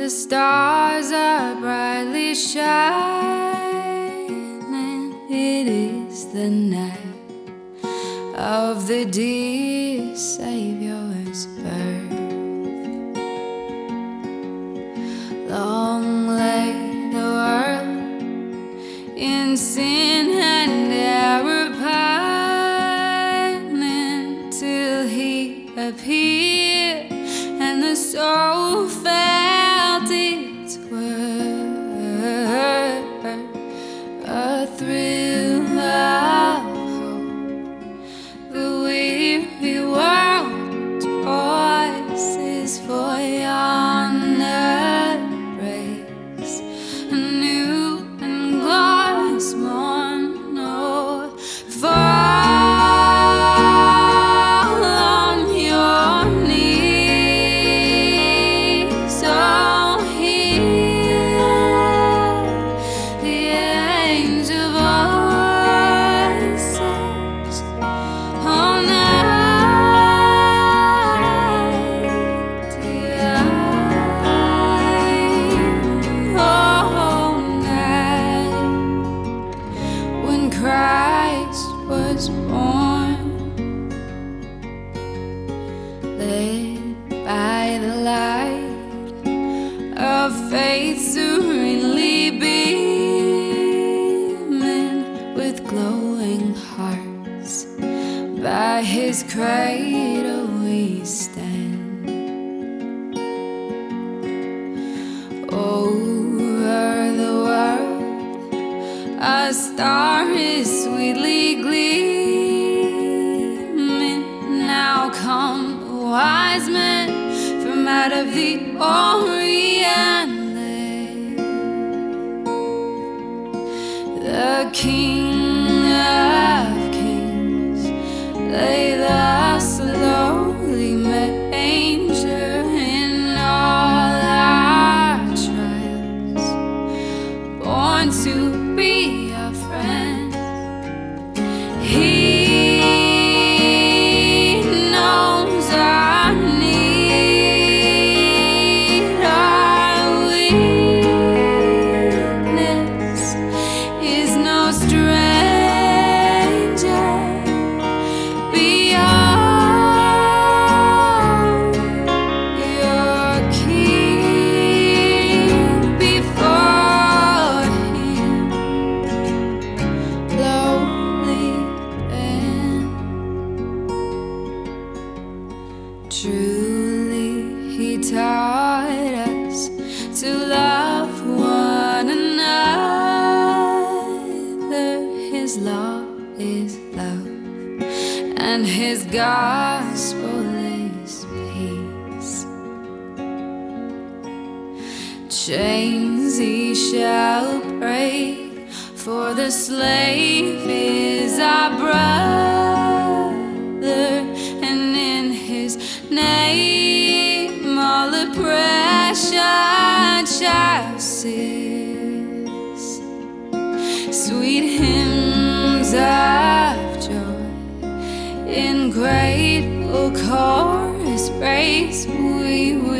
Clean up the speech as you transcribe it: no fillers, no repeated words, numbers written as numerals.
The stars are brightly shining. It is the night of the dear Savior's birth. Long lay the world in sin and error pining, till He appeared and the soul felt its worth. A thrill of hope, the weary world rejoices, for yonder breaks a new and glorious morn. Oh, fall on your knees, oh, hear the angel voices, oh, night, oh, night, when Christ was born, led by the light of faith, serenely beaming, with glowing hearts by His cradle we stand. Over the world a star is sweetly gleaming. Now come the wise men from out of the Orient land. The King of Kings lay thus lowly manger. In all our trials, born to be a friend, He knows our need. Our weakness is no stranger. Behold your King, before Him lowly bend. Truly He taught us to love one another. His law is love, and His gospel is peace. Chains He shall break, for the slave is our brother, and in His name all oppression shall cease. Sweet hymns of joy in grateful chorus praise we will